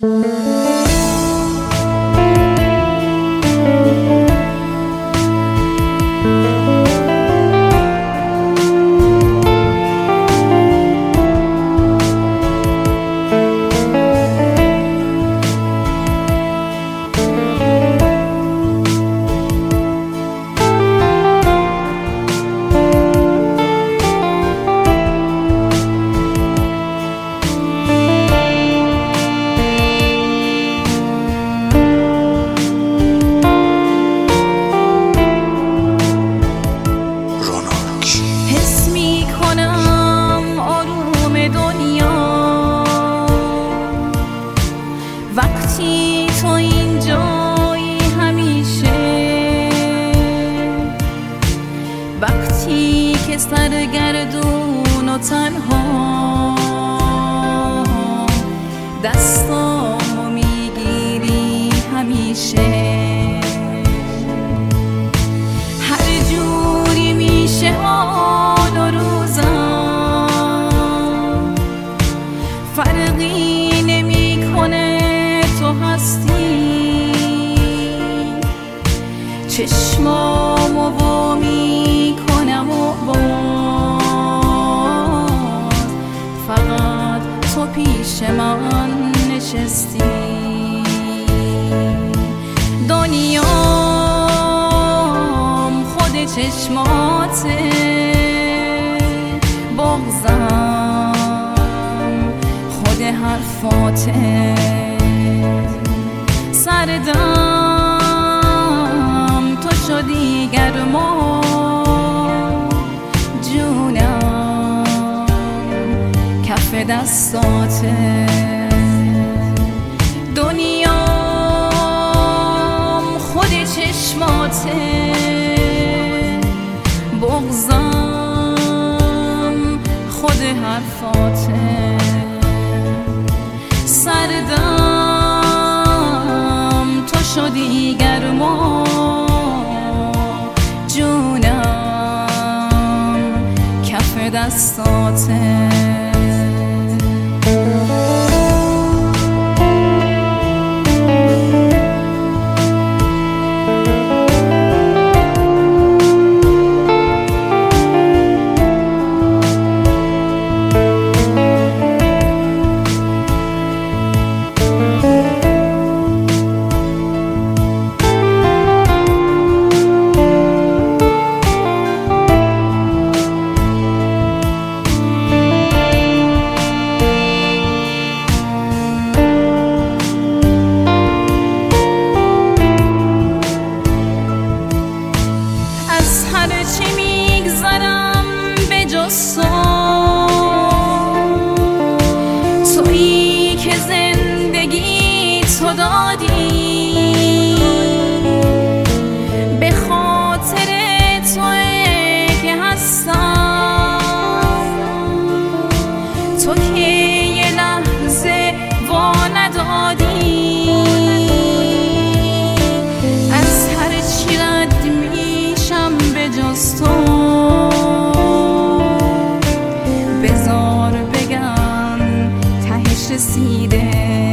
وقتی تو اینجایی همیشه، وقتی که سرگردون و تنها دستامو میگیری همیشه، هر جوری میشه حال و روزم فرقی نمیکنه تو هستی، چشمامو وا میکنم و باز فقط تو پیش من نشستی. دنیام خود چشماته، بغضم خود حرفاته، سردم تو شدی گرما، جونم کف دستاته. دنیام خود چشماته، بغضم خود حرفاته، سردم تو شدی گرما، جونم کف دستاته. هرچی میگذرم به جز تویی که زندگی تو دادی، به خاطر توئه که هستم، تو که یه لحظه وا ندادی، از هرچی رد میشم به جز تو، بذار بگم تهش رسیده،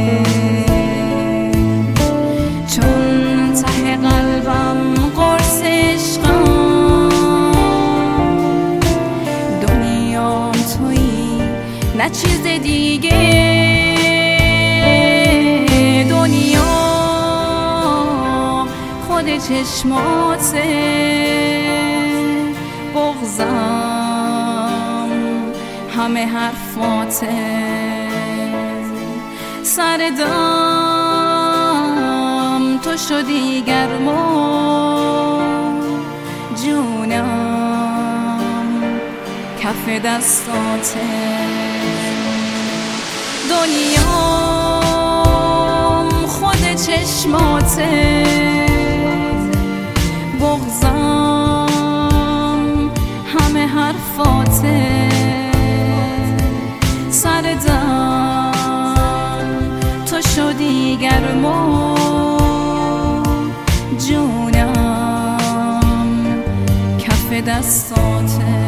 چون ته قلبم قرص عشقم، دنیام تویی نه چیز دیگه. دنیا خود چشماته، بغضم همه حرفاته، سردم تو شدی گرما، جونم کف دستاته. دنیام خود چشماته، بغضم همه حرفاته، سردم تو شدی گرما، جونم کف دستاته.